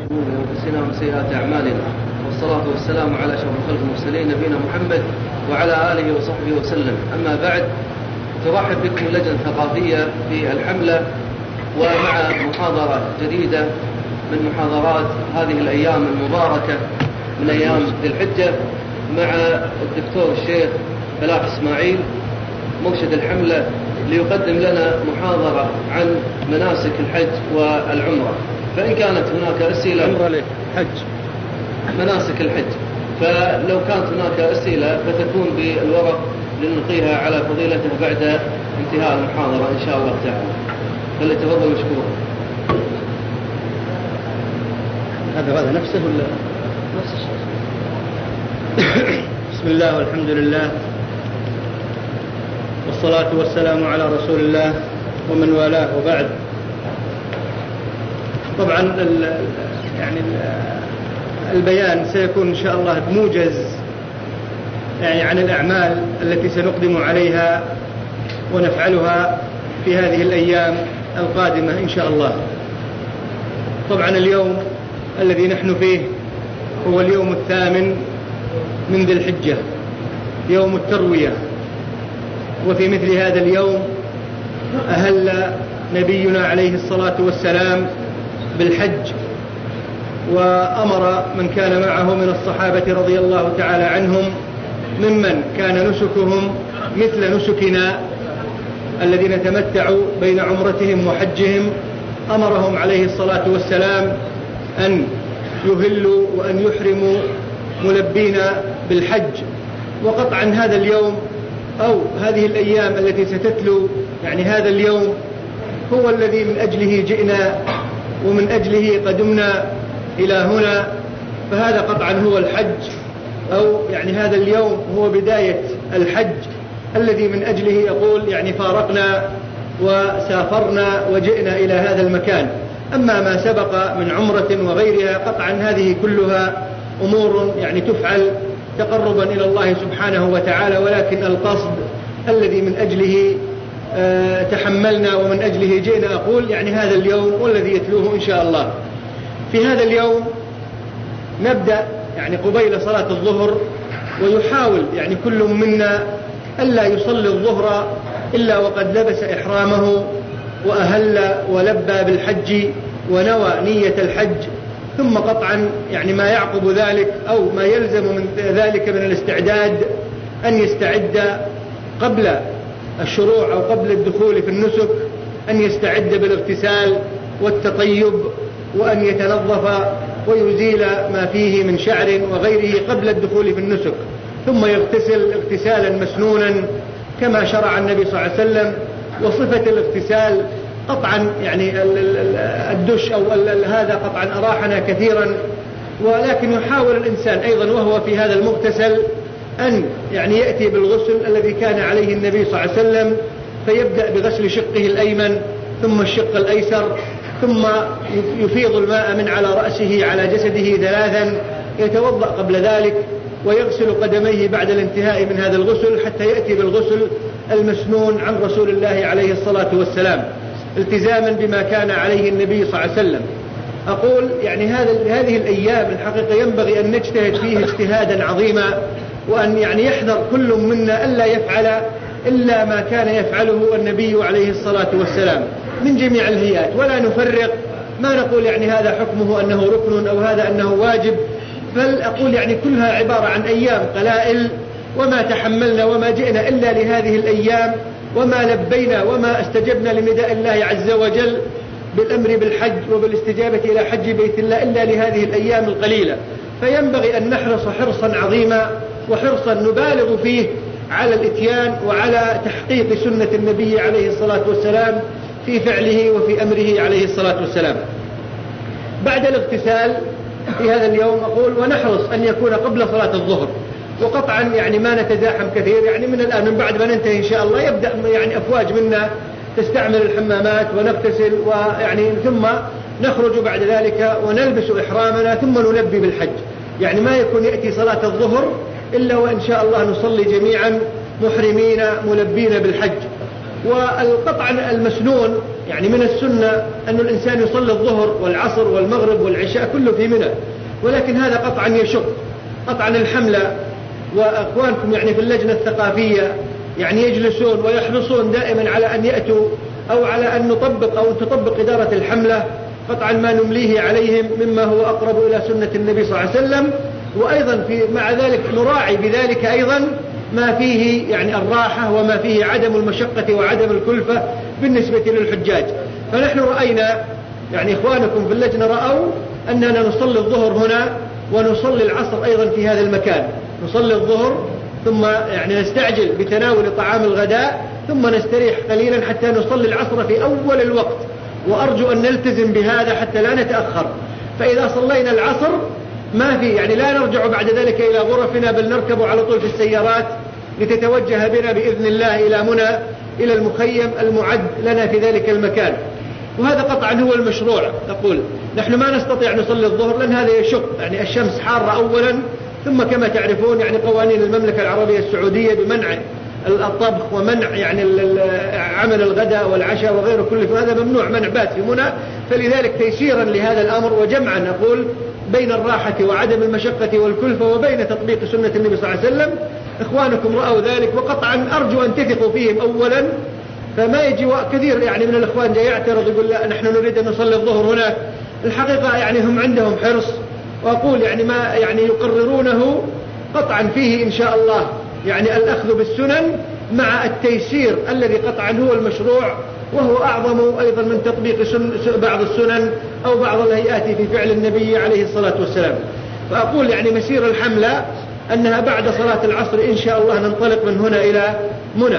شرور أنفسنا ومن سيئات أعمالنا، والصلاة والسلام على أشرف خلق المرسلين نبينا محمد وعلى آله وصحبه وسلم. أما بعد، ترحب بكم اللجنة الثقافية في الحملة ومع محاضرة جديدة من محاضرات هذه الأيام المباركة من أيام ذي الحجة مع الدكتور الشيخ فلاح إسماعيل مرشد الحملة، ليقدم لنا محاضرة عن مناسك الحج والعمرة. فإن كانت هناك أسئلة مناسك الحج، فلو كانت هناك أسئلة فتكون بالورق لنلقيها على فضيلته بعد انتهاء المحاضرة إن شاء الله تعالى. فليتفضل مشكورا. هذا نفسه ولا نفس الشيء؟ بسم الله والحمد لله والصلاة والسلام على رسول الله ومن والاه، وبعد. طبعا البيان سيكون إن شاء الله بموجز عن الأعمال التي سنقدم عليها ونفعلها في هذه الأيام القادمة إن شاء الله. طبعا اليوم الذي نحن فيه هو اليوم 8 من ذي الحجة، يوم التروية. وفي مثل هذا اليوم أهل نبينا عليه الصلاة والسلام بالحج، وأمر من كان معه من الصحابة رضي الله تعالى عنهم ممن كان نسكهم مثل نسكنا الذين تمتعوا بين عمرتهم وحجهم، أمرهم عليه الصلاة والسلام أن يهلوا وأن يحرموا ملبين بالحج. وقطعا هذا اليوم أو هذه الأيام التي ستتلو هذا اليوم هو الذي من أجله جئنا ومن أجله قدمنا إلى هنا. فهذا قطعا هو الحج، أو هذا اليوم هو بداية الحج الذي من أجله يقول فارقنا وسافرنا وجئنا إلى هذا المكان. أما ما سبق من عمرة وغيرها قطعا هذه كلها أمور تفعل تقربا إلى الله سبحانه وتعالى، ولكن القصد الذي من أجله تحملنا ومن أجله جئنا أقول هذا اليوم والذي يتلوه إن شاء الله. في هذا اليوم نبدأ قبيل صلاة الظهر، ويحاول كل منا ألا يصلي الظهر إلا وقد لبس إحرامه وأهل ولبى بالحج ونوى نية الحج. ثم قطعا ما يعقب ذلك أو ما يلزم من ذلك من الاستعداد أن يستعد قبل الشروع أو قبل الدخول في النسك، أن يستعد بالاغتسال والتطيب، وأن يتنظف ويزيل ما فيه من شعر وغيره قبل الدخول في النسك، ثم يغتسل اغتسالا مسنونا كما شرع النبي صلى الله عليه وسلم. وصفة الاغتسال قطعا الدش أو هذا قطعا أراحنا كثيرا، ولكن يحاول الإنسان أيضا وهو في هذا المغتسل أن يأتي بالغسل الذي كان عليه النبي صلى الله عليه وسلم، فيبدأ بغسل شقه الأيمن ثم الشق الأيسر، ثم يفيض الماء من على رأسه على جسده 3، يتوضأ قبل ذلك ويغسل قدميه بعد الانتهاء من هذا الغسل حتى يأتي بالغسل المسنون عن رسول الله عليه الصلاة والسلام، التزاما بما كان عليه النبي صلى الله عليه وسلم. أقول هذه الأيام الحقيقة ينبغي أن نجتهد فيه اجتهادا عظيما، وأن يحذر كل منا ألا يفعل إلا ما كان يفعله النبي عليه الصلاة والسلام من جميع الهيئات، ولا نفرق. ما نقول هذا حكمه أنه ركن أو هذا أنه واجب، بل أقول كلها عبارة عن أيام قلائل، وما تحملنا وما جئنا إلا لهذه الأيام، وما لبينا وما استجبنا لنداء الله عز وجل بالأمر بالحج وبالاستجابة إلى حج بيت الله إلا لهذه الأيام القليلة. فينبغي أن نحرص حرصا عظيما وحرصا نبالغ فيه على الإتيان وعلى تحقيق سنة النبي عليه الصلاة والسلام في فعله وفي أمره عليه الصلاة والسلام. بعد الاغتسال في هذا اليوم أقول ونحرص أن يكون قبل صلاة الظهر، وقطعا ما نتزاحم كثير، من الآن من بعد ما ننتهي إن شاء الله يبدأ أفواج منا تستعمل الحمامات ونغتسل ثم نخرج بعد ذلك ونلبس إحرامنا ثم نلبي بالحج. ما يكون يأتي صلاة الظهر إلا وإن شاء الله نصلي جميعا محرمين ملبين بالحج. والقطع المسنون يعني من السنة أن الإنسان يصلي الظهر والعصر والمغرب والعشاء كله في منى، ولكن هذا قطعا يشق. قطعا الحملة وأخوانكم يعني في اللجنة الثقافية يعني يجلسون ويحرصون دائما على أن يأتوا أو على أن نطبق أو تطبق إدارة الحملة قطعا ما نمليه عليهم مما هو أقرب إلى سنة النبي صلى الله عليه وسلم، وأيضا مع ذلك نراعي بذلك أيضا ما فيه يعني الراحة وما فيه عدم المشقة وعدم الكلفة بالنسبة للحجاج. فنحن رأينا يعني إخوانكم في اللجنة رأوا أننا نصلي الظهر هنا ونصلي العصر أيضا في هذا المكان. نصلي الظهر ثم يعني نستعجل بتناول طعام الغداء ثم نستريح قليلا حتى نصلي العصر في أول الوقت، وأرجو أن نلتزم بهذا حتى لا نتأخر. فإذا صلينا العصر ما في يعني لا نرجع بعد ذلك إلى غرفنا، بل نركب على طول في السيارات لتتوجه بنا بإذن الله إلى منى، إلى المخيم المعد لنا في ذلك المكان. وهذا قطعا هو المشروع. نقول نحن ما نستطيع نصلي الظهر لأن هذا يشق، يعني الشمس حارة أولا، ثم كما تعرفون يعني قوانين المملكة العربية السعودية بمنع الطبخ ومنع يعني عمل الغداء والعشاء وغيره كله، فهذا ممنوع منع بات في منى. فلذلك تيسيرا لهذا الأمر وجمعا نقول بين الراحة وعدم المشقة والكلفة وبين تطبيق سنة النبي صلى الله عليه وسلم، إخوانكم رأوا ذلك وقطعا أرجو أن تثقوا فيهم أولا. فما يجي كثير يعني من الإخوان جاي يعترض يقول لا نحن نريد أن نصلي الظهر هناك. الحقيقة يعني هم عندهم حرص، وأقول يعني ما يعني يقررونه قطعا فيه إن شاء الله يعني الأخذ بالسنن مع التيسير الذي قطعا هو المشروع، وهو أعظم أيضا من تطبيق بعض السنن أو بعض الهيئات في فعل النبي عليه الصلاة والسلام. فأقول يعني مسير الحملة أنها بعد صلاة العصر إن شاء الله ننطلق من هنا إلى منى،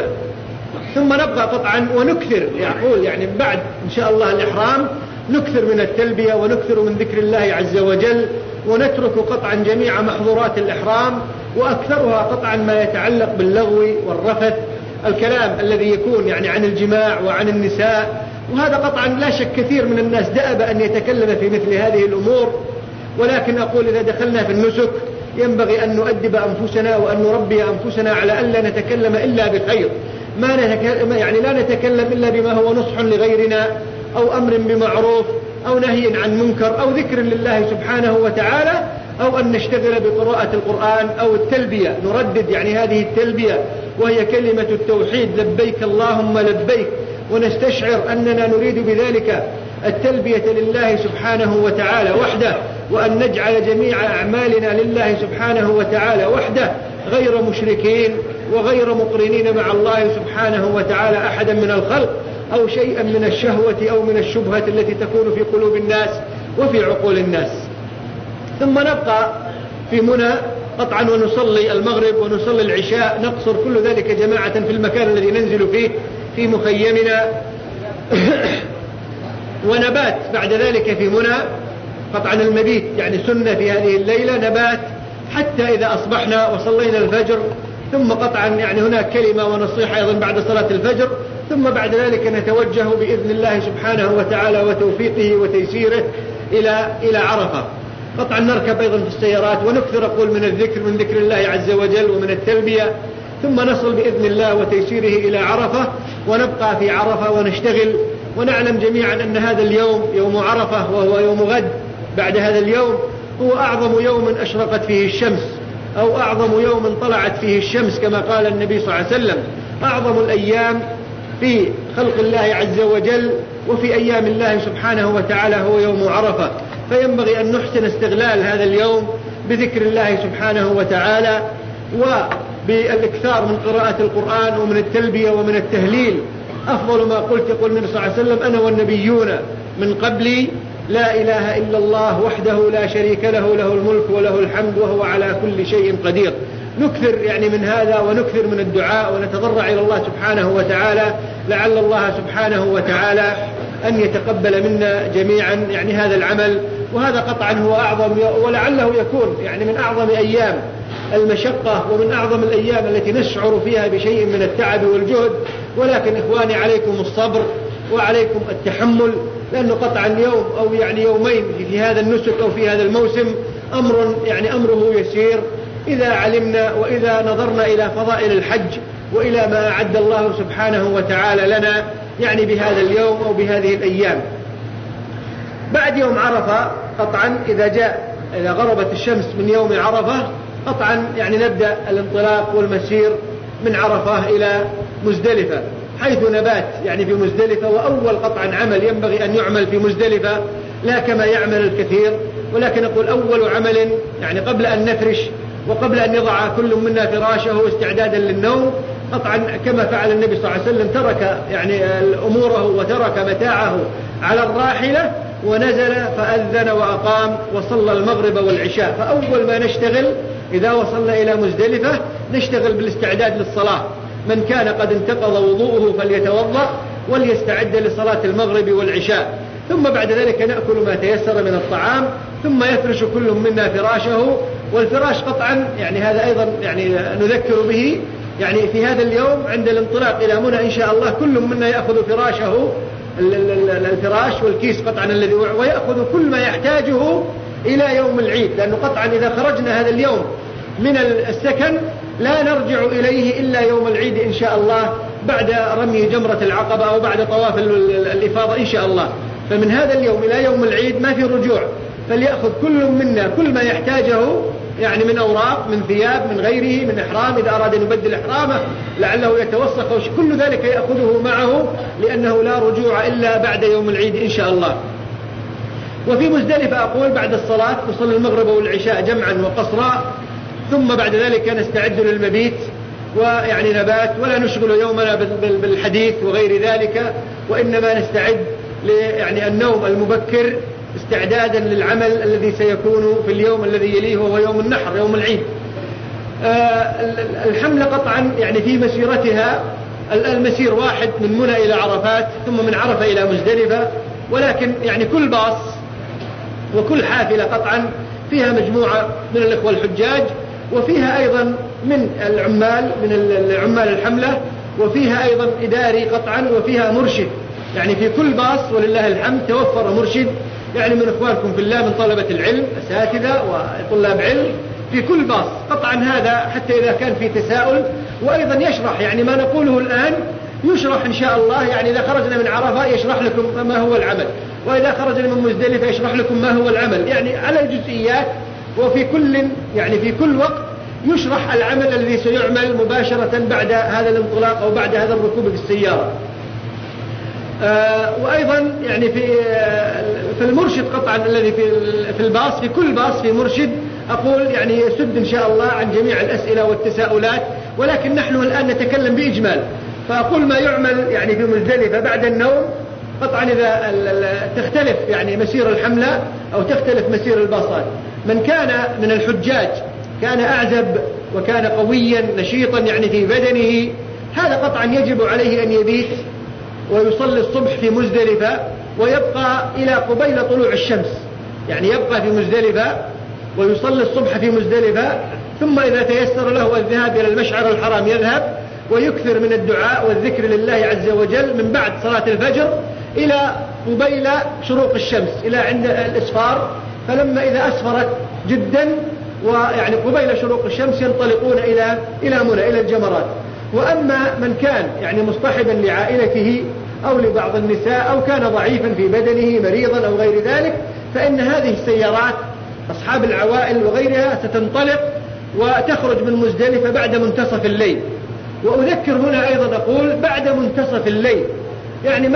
ثم نبقى قطعا ونكثر يقول يعني بعد إن شاء الله الإحرام نكثر من التلبية ونكثر من ذكر الله عز وجل، ونترك قطعا جميع محظورات الإحرام، وأكثرها قطعا ما يتعلق باللغو والرفث، الكلام الذي يكون يعني عن الجماع وعن النساء. وهذا قطعا لا شك كثير من الناس دأب أن يتكلم في مثل هذه الأمور، ولكن أقول إذا دخلنا في النسك ينبغي أن نؤدب أنفسنا وأن نربي أنفسنا على ألا نتكلم إلا بخير، يعني لا نتكلم إلا بما هو نصح لغيرنا أو أمر بمعروف أو نهي عن منكر أو ذكر لله سبحانه وتعالى، أو أن نشتغل بقراءة القرآن أو التلبية، نردد يعني هذه التلبية وهي كلمة التوحيد لبيك اللهم لبيك، ونستشعر أننا نريد بذلك التلبية لله سبحانه وتعالى وحده، وأن نجعل جميع أعمالنا لله سبحانه وتعالى وحده غير مشركين وغير مقرنين مع الله سبحانه وتعالى أحدا من الخلق أو شيئا من الشهوة أو من الشبهة التي تكون في قلوب الناس وفي عقول الناس. ثم نبقى في منى قطعا ونصلي المغرب ونصلي العشاء، نقصر كل ذلك جماعة في المكان الذي ننزل فيه في مخيمنا ونبات بعد ذلك في منى. قطعا المبيت يعني سنة في هذه الليلة، نبات حتى إذا أصبحنا وصلينا الفجر، ثم قطعا يعني هناك كلمة ونصيحة أيضا بعد صلاة الفجر، ثم بعد ذلك نتوجه بإذن الله سبحانه وتعالى وتوفيقه وتيسيره إلى عرفة. قطعا نركب أيضا في السيارات ونكثر أقول من الذكر من ذكر الله عز وجل ومن التلبية، ثم نصل بإذن الله وتيسيره إلى عرفة، ونبقى في عرفة ونشتغل. ونعلم جميعا أن هذا اليوم يوم عرفة وهو يوم غد بعد هذا اليوم هو أعظم يوم أشرقت فيه الشمس، أو أعظم يوم طلعت فيه الشمس كما قال النبي صلى الله عليه وسلم. أعظم الأيام في خلق الله عز وجل وفي أيام الله سبحانه وتعالى هو يوم عرفة، فينبغي أن نحسن استغلال هذا اليوم بذكر الله سبحانه وتعالى وبالإكثار من قراءة القرآن ومن التلبية ومن التهليل. أفضل ما قلت يقول النبي صلى الله عليه وسلم أنا والنبيون من قبلي لا إله إلا الله وحده لا شريك له له الملك وله الحمد وهو على كل شيء قدير. نكثر يعني من هذا ونكثر من الدعاء ونتضرع إلى الله سبحانه وتعالى لعل الله سبحانه وتعالى أن يتقبل منا جميعا يعني هذا العمل. وهذا قطعا هو أعظم ولعله يكون يعني من أعظم أيام المشقة ومن أعظم الأيام التي نشعر فيها بشيء من التعب والجهد. ولكن إخواني عليكم الصبر وعليكم التحمل، لأنه قطعا يوم أو يعني يومين في هذا النسك أو في هذا الموسم أمره يسير إذا علمنا وإذا نظرنا إلى فضائل الحج وإلى ما أعد الله سبحانه وتعالى لنا يعني بهذا اليوم أو بهذه الأيام. بعد يوم عرفة قطعا إذا غربت الشمس من يوم عرفة قطعا يعني نبدأ الانطلاق والمسير من عرفة إلى مزدلفة، حيث نبات يعني في مزدلفة. وأول قطعا عمل ينبغي أن يعمل في مزدلفة لا كما يعمل الكثير، ولكن أقول أول عمل يعني قبل أن نفرش وقبل أن يضع كل منا فراشه استعدادا للنوم، قطعا كما فعل النبي صلى الله عليه وسلم ترك يعني أموره وترك متاعه على الراحلة ونزل فأذن وأقام وصلى المغرب والعشاء. فأول ما نشتغل إذا وصلنا إلى مزدلفة نشتغل بالاستعداد للصلاة. من كان قد انتقض وضوءه فليتوضأ وليستعد لصلاة المغرب والعشاء، ثم بعد ذلك نأكل ما تيسر من الطعام، ثم يفرش كل منا فراشه. والفراش قطعا يعني هذا أيضا يعني نذكر به، يعني في هذا اليوم عند الانطلاق إلى منى إن شاء الله كل منا يأخذ فراشه، الفراش والكيس قطعا الذي ويأخذ كل ما يحتاجه إلى يوم العيد، لأنه قطعا إذا خرجنا هذا اليوم من السكن لا نرجع إليه إلا يوم العيد إن شاء الله بعد رمي جمرة العقبة أو بعد طواف الإفاضة إن شاء الله. فمن هذا اليوم إلى يوم العيد ما في رجوع، فليأخذ كل منا كل ما يحتاجه يعني من أوراق، من ثياب، من غيره، من إحرام إذا أراد أن يبدل إحرامه لعله يتوسخ أو كل ذلك يأخذه معه، لأنه لا رجوع إلا بعد يوم العيد إن شاء الله. وفي مزدلفة أقول بعد الصلاة نصلي المغرب والعشاء جمعا وقصرا، ثم بعد ذلك نستعد للمبيت ويعني نبات، ولا نشغل يومنا بالحديث وغير ذلك، وإنما نستعد يعني النوم المبكر استعدادا للعمل الذي سيكون في اليوم الذي يليه وهو يوم النحر يوم العيد. الحملة قطعا يعني في مسيرتها المسير واحد من منى إلى عرفات ثم من عرفة إلى مزدلفة، ولكن يعني كل باص وكل حافلة قطعا فيها مجموعة من الإخوة الحجاج، وفيها أيضا من عمال الحملة، وفيها أيضا إداري قطعا، وفيها مرشد. يعني في كل باص ولله الحمد توفر مرشد يعني من إخوانكم في الله من طلبة العلم أساتذة وطلاب علم في كل باص قطعا. هذا حتى إذا كان في تساؤل وأيضا يشرح يعني ما نقوله الآن يشرح إن شاء الله. يعني إذا خرجنا من عرفة يشرح لكم ما هو العمل، وإذا خرجنا من مزدلفة يشرح لكم ما هو العمل، يعني على الجزئيات. وفي كل يعني في كل وقت يشرح العمل الذي سيعمل مباشرة بعد هذا الانطلاق أو بعد هذا الركوب في السيارة. وأيضا يعني في المرشد قطعا الذي في الباص، في كل باص في مرشد أقول يعني يسد إن شاء الله عن جميع الأسئلة والتساؤلات، ولكن نحن الآن نتكلم بإجمال. فأقول ما يعمل يعني في مزدلفة بعد النوم قطعا إذا تختلف يعني مسير الحملة أو تختلف مسير الباصات. من كان من الحجاج كان أعزب وكان قويا نشيطا يعني في بدنه، هذا قطعا يجب عليه أن يبيت ويصلي الصبح في مزدلفة ويبقى إلى قبيل طلوع الشمس، يعني يبقى في مزدلفة ويصلي الصبح في مزدلفة، ثم إذا تيسر له الذهاب إلى المشعر الحرام يذهب ويكثر من الدعاء والذكر لله عز وجل من بعد صلاة الفجر إلى قبيل شروق الشمس إلى عند الإسفار. فلما إذا أسفرت جدا ويعني قبيل شروق الشمس ينطلقون إلى منى إلى الجمرات. وأما من كان يعني مصطحبا لعائلته أو لبعض النساء أو كان ضعيفا في بدنه مريضا أو غير ذلك، فإن هذه السيارات أصحاب العوائل وغيرها ستنطلق وتخرج من مزدلفة بعد منتصف الليل. وأذكر هنا أيضا أقول بعد منتصف الليل، يعني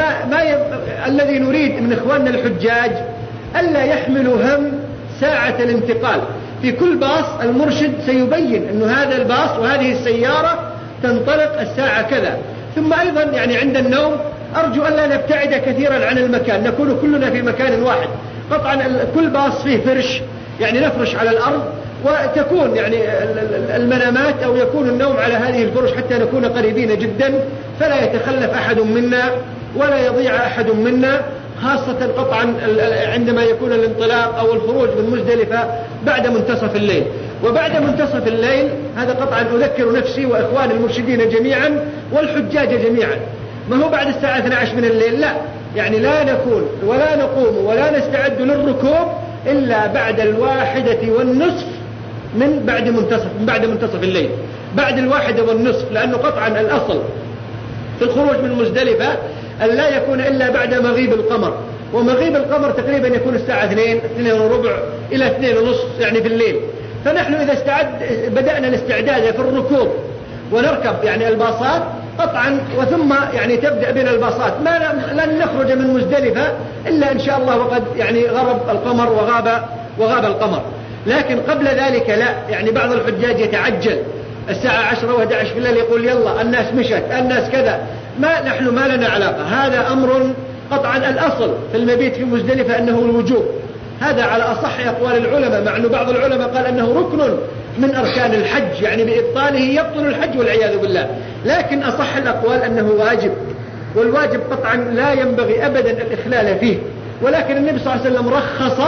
الذي نريد من إخواننا الحجاج ألا يحملوا هم ساعة الانتقال. في كل باص المرشد سيبين أن هذا الباص وهذه السيارة تنطلق الساعة كذا. ثم أيضا يعني عند النوم أرجو أن لا نبتعد كثيرا عن المكان، نكون كلنا في مكان واحد. قطعا كل باص فيه فرش، يعني نفرش على الأرض وتكون يعني المنامات أو يكون النوم على هذه الفرش حتى نكون قريبين جدا، فلا يتخلف أحد منا ولا يضيع أحد منا، خاصة قطعا عندما يكون الانطلاق أو الخروج من مزدلفة بعد منتصف الليل. وبعد منتصف الليل هذا قطعا أذكر نفسي وإخوان المرشدين جميعا والحجاج جميعا، ما هو بعد الساعة 12 من الليل، لا، يعني لا نكون ولا نقوم ولا نستعد للركوب إلا بعد 1:30 من بعد منتصف الليل، بعد 1:30، لأنه قطعا الأصل في الخروج من مزدلفة أن لا يكون إلا بعد مغيب القمر، ومغيب القمر تقريبا يكون الساعة 2:15 إلى 2:30 يعني في الليل. فنحن إذا بدأنا الاستعداد في الركوب ونركب يعني الباصات قطعا، وثم يعني تبدأ بنا الباصات، لن نخرج من مزدلفة إلا إن شاء الله وقد يعني غرب القمر وغاب القمر. لكن قبل ذلك لا، يعني بعض الحجاج يتعجل الساعة 10 و11 في الليل يقول يلا الناس مشت الناس كذا، نحن ما لنا علاقة. هذا أمر قطعا الأصل في المبيت في مزدلفة أنه الوجوب، هذا على أصح أقوال العلماء، مع أنه بعض العلماء قال أنه ركن من أركان الحج، يعني بإبطاله يبطل الحج والعياذ بالله. لكن أصح الأقوال أنه واجب، والواجب قطعا لا ينبغي أبدا الإخلال فيه. ولكن النبي صلى الله عليه وسلم رخص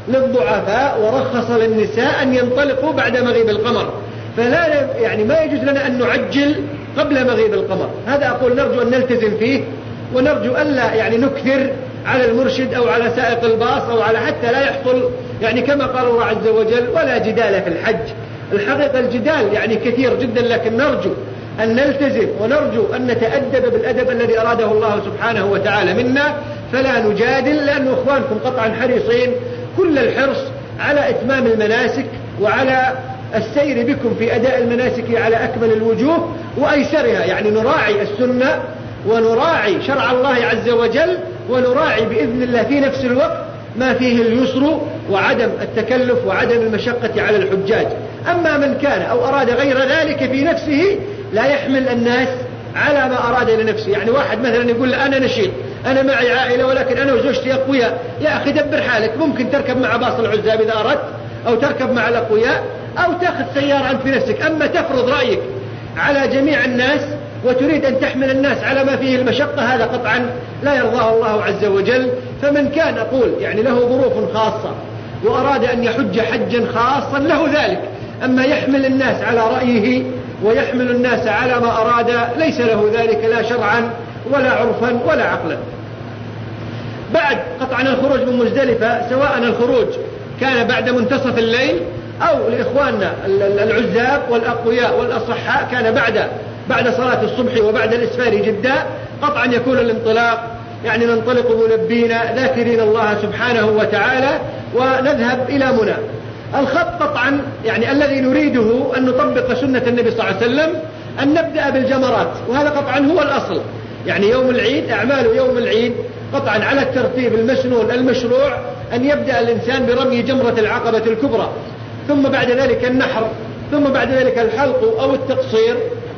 للضعفاء ورخص للنساء أن ينطلقوا بعد مغيب القمر، فلا يعني ما يجوز لنا أن نعجل قبل مغيب القمر. هذا أقول نرجو أن نلتزم فيه، ونرجو ألا يعني نكثر على المرشد أو على سائق الباص أو على، حتى لا يحصل يعني كما قال الله عز وجل ولا جدال في الحج. الحقيقة الجدال يعني كثير جدا، لكن نرجو أن نلتزم ونرجو أن نتأدب بالأدب الذي أراده الله سبحانه وتعالى منا، فلا نجادل، لأن إخوانكم قطعا حريصين كل الحرص على إتمام المناسك وعلى السير بكم في أداء المناسك على أكمل الوجوه وأيسرها، يعني نراعي السنة ونراعي شرع الله عز وجل، ونراعي بإذن الله في نفس الوقت ما فيه اليسر وعدم التكلف وعدم المشقة على الحجاج. أما من كان أو أراد غير ذلك في نفسه لا يحمل الناس على ما أراد لنفسه. يعني واحد مثلا يقول أنا نشيط، أنا معي عائلة، ولكن أنا وزوجتي أقوياء، يا أخي دبر حالك، ممكن تركب مع باص العزاب إذا أردت، أو تركب مع الأقوياء، أو تأخذ سيارة أنت في نفسك. أما تفرض رأيك على جميع الناس وتريد أن تحمل الناس على ما فيه المشقة، هذا قطعا لا يرضاه الله عز وجل. فمن كان أقول يعني له ظروف خاصة وأراد أن يحج حجا خاصا له ذلك، أما يحمل الناس على رأيه ويحمل الناس على ما أراد ليس له ذلك لا شرعا ولا عرفا ولا عقلا. بعد قطعا الخروج من مزدلفة، سواء الخروج كان بعد منتصف الليل أو لإخواننا العزاب والأقوياء والأصحاء كان بعد صلاة الصبح وبعد الإسفار جدا، قطعا يكون الانطلاق يعني ننطلق ملبين ذاكرين الله سبحانه وتعالى ونذهب إلى منى. الخط قطعا يعني الذي نريده أن نطبق سنة النبي صلى الله عليه وسلم، أن نبدأ بالجمرات، وهذا قطعا هو الأصل. يعني يوم العيد، أعمال يوم العيد قطعا على الترتيب المسنون المشروع أن يبدأ الإنسان برمي جمرة العقبة الكبرى، ثم بعد ذلك النحر، ثم بعد ذلك الحلق أو التقصير،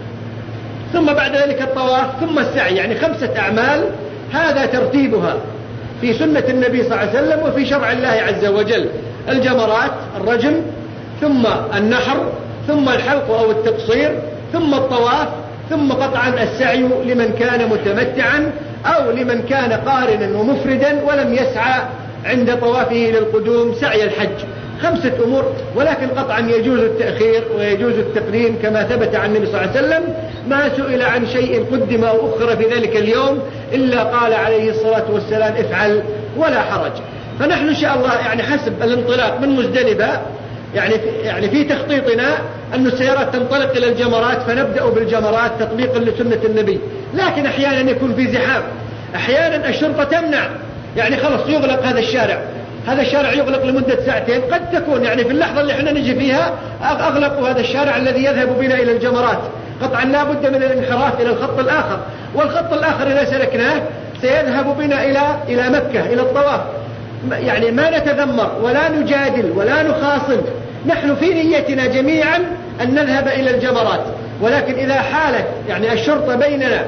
ثم بعد ذلك الطواف، ثم السعي. يعني 5 أعمال، هذا ترتيبها في سنة النبي صلى الله عليه وسلم وفي شرع الله عز وجل: الجمرات، الرجم، ثم النحر، ثم الحلق أو التقصير، ثم الطواف، ثم قطعا السعي لمن كان متمتعا أو لمن كان قارنا ومفردا ولم يسعى عند طوافه للقدوم سعي الحج. 5 أمور، ولكن قطعا يجوز التأخير ويجوز التقديم كما ثبت عن النبي صلى الله عليه وسلم، ما سئل عن شيء قدم أو أخر في ذلك اليوم إلا قال عليه الصلاة والسلام افعل ولا حرج. فنحن إن شاء الله يعني حسب الانطلاق من مزدلفة يعني في تخطيطنا أن السيارات تنطلق إلى الجمرات، فنبدأ بالجمرات تطبيقا لسنة النبي. لكن أحيانا يكون في زحام، أحيانا الشرطة تمنع، يعني خلص يغلق هذا الشارع يغلق لمدة 2 ساعات، قد تكون يعني في اللحظة اللي احنا نجي فيها أغلقوا هذا الشارع الذي يذهب بنا إلى الجمرات. قطعا لا بد من الانحراف إلى الخط الآخر، والخط الآخر إذا سلكناه سيذهب بنا إلى مكة، إلى الطواف. يعني ما نتذمر ولا نجادل ولا نخاصم، نحن في نيتنا جميعا أن نذهب إلى الجمرات. ولكن إذا حالت يعني الشرطة بيننا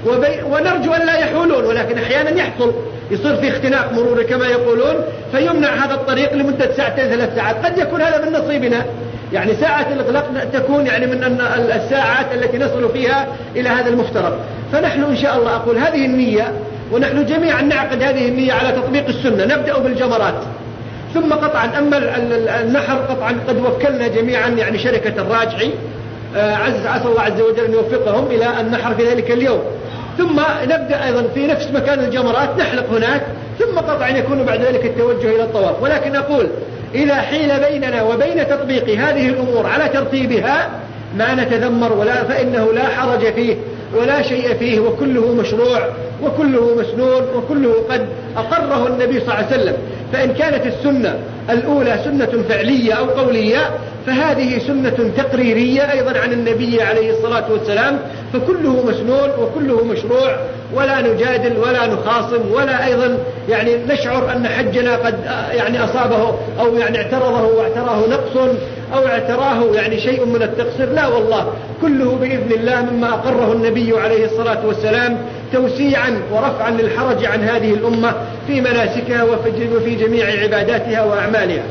ونرجو أن لا يحولون، ولكن أحيانا يصير في اختناق مروري كما يقولون، فيمنع هذا الطريق لمدة 2 3 ساعات. قد يكون هذا من نصيبنا، يعني ساعة الإغلاق تكون يعني من الساعات التي نصل فيها إلى هذا المفترض. فنحن إن شاء الله أقول هذه النية، ونحن جميعا نعقد هذه النية على تطبيق السنة. نبدأ بالجمرات، ثم قطعا أما النحر قطعا قد وكلنا جميعا يعني شركة الراجحي، عسى الله عز وجل أن يوفقهم إلى النحر في ذلك اليوم. ثم نبدأ أيضا في نفس مكان الجمرات نحلق هناك، ثم قطعا يكون بعد ذلك التوجه إلى الطواف. ولكن أقول إذا حيل بيننا وبين تطبيق هذه الأمور على ترتيبها ما نتذمر فإنه لا حرج فيه ولا شيء فيه، وكله مشروع وكله مسنون وكله قد أقره النبي صلى الله عليه وسلم. فإن كانت السنة الأولى سنة فعلية أو قولية، فهذه سنة تقريرية أيضا عن النبي عليه الصلاة والسلام، فكله مسنون وكله مشروع، ولا نجادل ولا نخاصم ولا أيضا يعني نشعر أن حجنا قد يعني أصابه أو يعني اعترضه واعتراه نقص أو اعتراه يعني شيء من التقصير، لا والله، كله بإذن الله مما أقره النبي عليه الصلاة والسلام توسيعا ورفعا للحرج عن هذه الأمة في مناسكها وفي جميع عباداتها وأعمالها.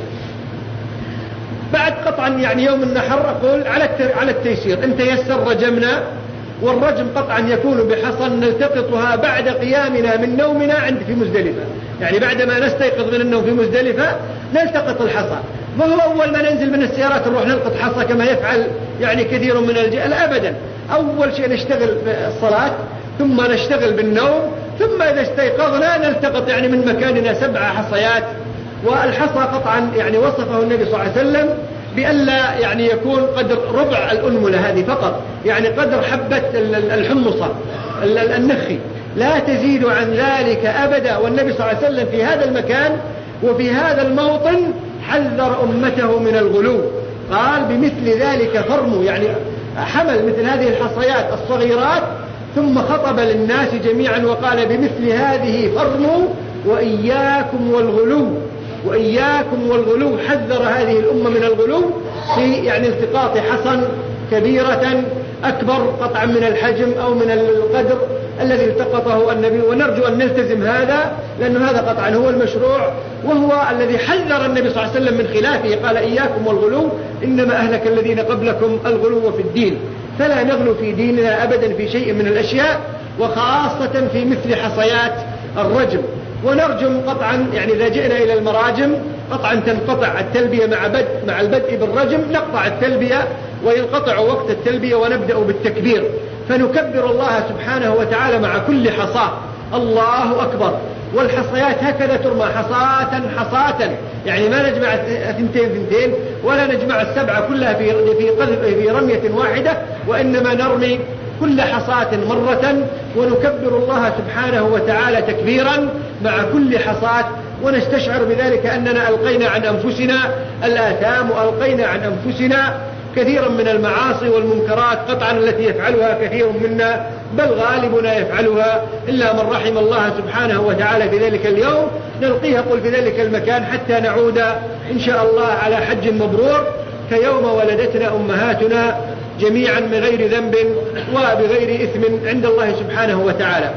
بعد قطعا يعني يوم النحر أقول على التيسير، إن تيسر رجمنا، والرجم قطعا يكون بحصى نلتقطها بعد قيامنا من نومنا في مزدلفة، يعني بعدما نستيقظ من النوم في مزدلفة نلتقط الحصى. وهو أول ما ننزل من السيارات نروح نلقط حصى كما يفعل يعني كثير من الرجال، أبدا. أول شيء نشتغل بالصلاة، ثم نشتغل بالنوم، ثم إذا استيقظنا نلتقط يعني من مكاننا 7 حصيات. والحصى قطعا يعني وصفه النبي صلى الله عليه وسلم بألا يعني يكون قدر ربع الأنملة هذه فقط، يعني قدر حبة الحمصة النخي، لا تزيد عن ذلك أبدا. والنبي صلى الله عليه وسلم في هذا المكان وفي هذا الموطن حذر أمته من الغلو، قال بمثل ذلك فرموا، يعني حمل مثل هذه الحصيات الصغيرات ثم خطب للناس جميعا وقال بمثل هذه فرموا وإياكم والغلو، وإياكم والغلو، حذر هذه الأمة من الغلو في يعني التقاط حصى كبيرة أكبر قطعا من الحجم أو من القدر الذي التقطه النبي. ونرجو أن نلتزم هذا، لأن هذا قطعا هو المشروع وهو الذي حذر النبي صلى الله عليه وسلم من خلافه، قال إياكم والغلو إنما أهلك الذين قبلكم الغلو في الدين. فلا نغلو في ديننا أبدا في شيء من الأشياء، وخاصة في مثل حصيات الرجم. ونرجم قطعا يعني إذا جئنا إلى المراجم قطعا تنقطع التلبية مع البدء بالرجم، نقطع التلبية وينقطع وقت التلبية ونبدأ بالتكبير، فنكبر الله سبحانه وتعالى مع كل حصاة، الله أكبر. والحصيات هكذا ترمى حصاة، يعني ما نجمع 2 ولا نجمع 7 كلها في رمية واحدة، وإنما نرمي كل حصاة مرة ونكبر الله سبحانه وتعالى تكبيرا مع كل حصاة، ونستشعر بذلك أننا ألقينا عن أنفسنا الآثام وألقينا عن أنفسنا كثيرا من المعاصي والمنكرات قطعا التي يفعلها كثير منا، بل غالبنا يفعلها إلا من رحم الله سبحانه وتعالى في ذلك اليوم، نلقيه قل في ذلك المكان حتى نعود إن شاء الله على حج مبرور كيوم ولدتنا أمهاتنا جميعا من غير ذنب وبغير إثم عند الله سبحانه وتعالى.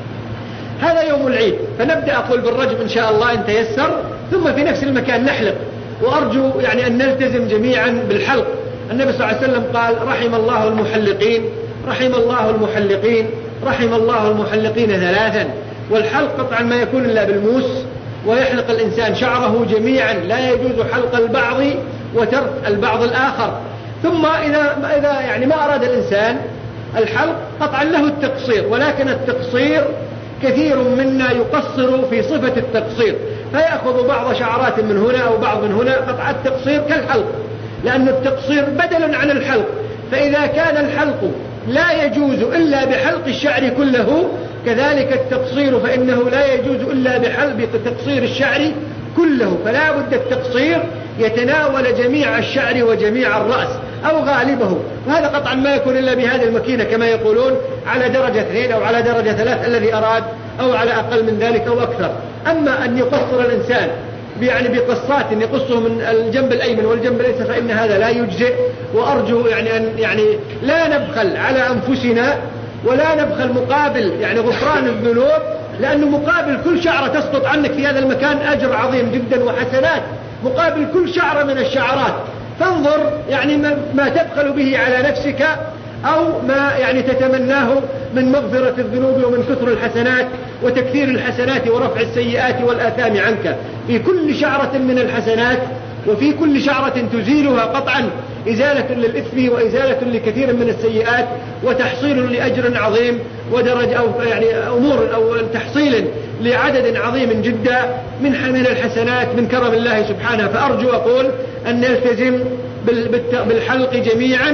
هذا يوم العيد، فنبدأ أقول بالرجم إن شاء الله إن تيسر، ثم في نفس المكان نحلق. وأرجو يعني أن نلتزم جميعا بالحلق. النبي صلى الله عليه وسلم قال رحم الله المحلقين، رحم الله المحلقين، رحم الله المحلقين 3. والحلق قطعا ما يكون إلا بالموس، ويحلق الإنسان شعره جميعا، لا يجوز حلق البعض وترك البعض الآخر. ثم إذا يعني ما أراد الإنسان الحلق قطعا له التقصير، ولكن التقصير كثير منا يقصر في صفة التقصير، فيأخذ بعض شعرات من هنا أو بعض من هنا. قطع التقصير كالحلق، لأن التقصير بدل عن الحلق، فإذا كان الحلق لا يجوز إلا بحلق الشعر كله، كذلك التقصير فإنه لا يجوز إلا بتقصير الشعر كله. فلا بد التقصير يتناول جميع الشعر وجميع الرأس أو غالبه، وهذا قطعا ما يكون إلا بهذه الماكينة كما يقولون على درجة 2 أو على درجة 3 الذي أراد، أو على أقل من ذلك أو أكثر. أما أن يقصر الإنسان يعني بقصات يقصه من الجنب الأيمن والجنب الأيسر فإن هذا لا يجزئ. وأرجو يعني أن لا نبخل على أنفسنا ولا نبخل مقابل يعني غفران الذنوب، لأنه مقابل كل شعرة تسقط عنك في هذا المكان أجر عظيم جدا وحسنات مقابل كل شعرة من الشعرات. فانظر يعني ما تبخل به على نفسك أو ما يعني تتمناه من مغفرة الذنوب ومن كثر الحسنات وتكثير الحسنات ورفع السيئات والآثام عنك. في كل شعرة من الحسنات وفي كل شعرة تزيلها قطعا إزالة للإثم وإزالة لكثير من السيئات وتحصيل لأجر عظيم ودرجة أو يعني أمور أو تحصيل لعدد عظيم جدا من الحسنات من كرم الله سبحانه. فأرجو أقول أن نلتزم بالحلق جميعا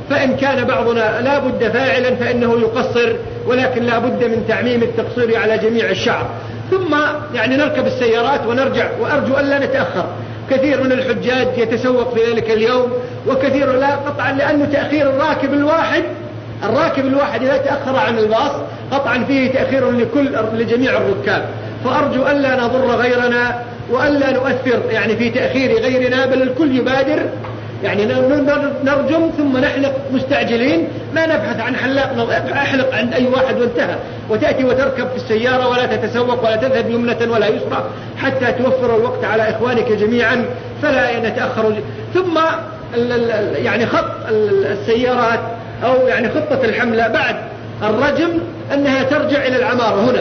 فإن كان بعضنا لا بد فاعلا فإنه يقصر، ولكن لا بد من تعميم التقصير على جميع الشعر. ثم يعني نركب السيارات ونرجع، وأرجو ألا نتأخر. كثير من الحجاج يتسوق في ذلك اليوم، وكثير لا، قطعا لأنه تأخير الراكب الواحد إذا تأخر عن الباص قطعا فيه تأخير لجميع الركاب. فأرجو ألا نضر غيرنا وألا نؤثر يعني في تأخير غيرنا، بل الكل يبادر، يعني نرجم ثم نحلق مستعجلين، ما نبحث عن حلاق، أحلق عند أي واحد وانتهى، وتأتي وتركب في السيارة ولا تتسوق ولا تذهب يمنة ولا يسرى حتى توفر الوقت على إخوانك جميعا فلا نتأخر. ثم يعني خط السيارات أو يعني خطة الحملة بعد الرجم أنها ترجع إلى العمارة. هنا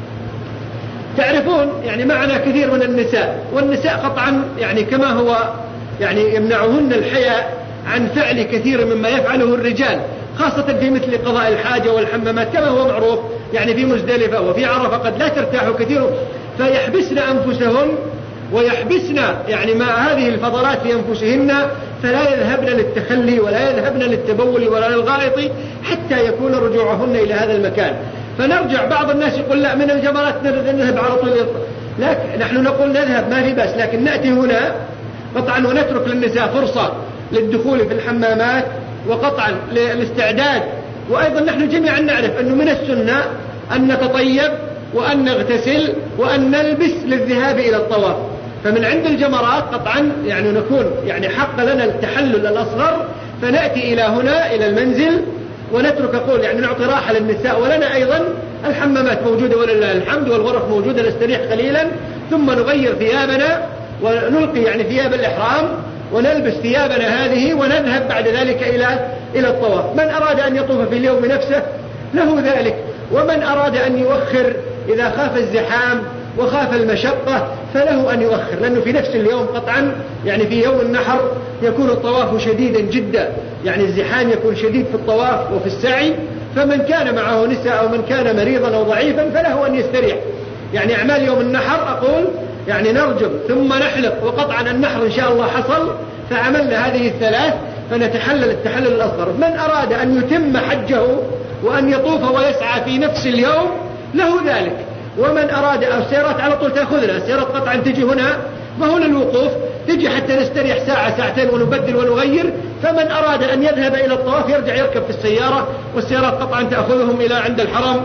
تعرفون يعني معنا كثير من النساء، والنساء قطعا يعني كما هو يعني يمنعهن الحياء عن فعل كثير مما يفعله الرجال، خاصة في مثل قضاء الحاجة والحمامات كما هو معروف، يعني في مزدلفة وفي عرفة قد لا ترتاح كثير، فيحبسن أنفسهن ويحبسن يعني ما هذه الفضلات في أنفسهن، فلا يذهبن للتخلي ولا يذهبن للتبول ولا للغائط حتى يكون رجوعهن إلى هذا المكان. فنرجع، بعض الناس يقول لا من الجمرات نذهب على طول، لكن نحن نقول نذهب ما في بأس، لكن نأتي هنا قطعا ونترك للنساء فرصة للدخول في الحمامات وقطعا للاستعداد. وأيضا نحن جميعا نعرف أنه من السنة أن نتطيب وأن نغتسل وأن نلبس للذهاب إلى الطواف. فمن عند الجمرات قطعا يعني نكون يعني حق لنا التحلل الأصغر، فنأتي إلى هنا إلى المنزل ونترك قول يعني نعطي راحة للنساء، ولنا أيضا الحمامات موجودة ولله الحمد والغرف موجودة، نستريح قليلا ثم نغير ثيابنا ونلقي يعني ثياب الإحرام ونلبس ثيابنا هذه ونذهب بعد ذلك إلى الطواف. من أراد أن يطوف في اليوم نفسه له ذلك، ومن أراد أن يؤخر إذا خاف الزحام وخاف المشقة فله أن يؤخر، لأنه في نفس اليوم قطعا يعني في يوم النحر يكون الطواف شديدا جدا، يعني الزحام يكون شديد في الطواف وفي السعي، فمن كان معه نساء أو من كان مريضا أو ضعيفا فله أن يستريح. يعني أعمال يوم النحر أقول يعني نرجم ثم نحلق، وقطعا النحر إن شاء الله حصل فعملنا هذه الثلاث فنتحلل التحلل الأصغر. من أراد أن يتم حجه وأن يطوف ويسعى في نفس اليوم له ذلك، ومن أراد السيارات على طول تأخذنا، السيارات قطعا تجي هنا ما هو للوقوف، تجي حتى نستريح ساعة ساعتين ونبدل ونغير. فمن أراد أن يذهب إلى الطواف يرجع يركب في السيارة، والسيارات قطعا تأخذهم إلى عند الحرم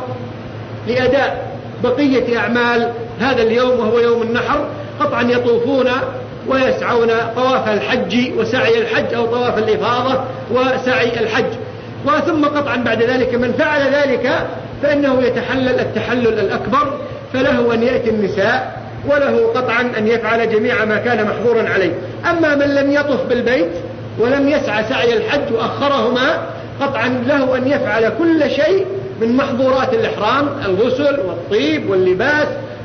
لأداء بقية أعمال هذا اليوم وهو يوم النحر. قطعا يطوفون ويسعون طواف الحج وسعي الحج أو طواف الإفاضة وسعي الحج. وثم قطعا بعد ذلك من فعل ذلك فإنه يتحلل التحلل الأكبر، فله أن يأتي النساء وله قطعا أن يفعل جميع ما كان محظورا عليه. أما من لم يطف بالبيت ولم يسعى سعي الحج وأخرهما قطعا له أن يفعل كل شيء من محظورات الإحرام، الغسل والطيب واللباس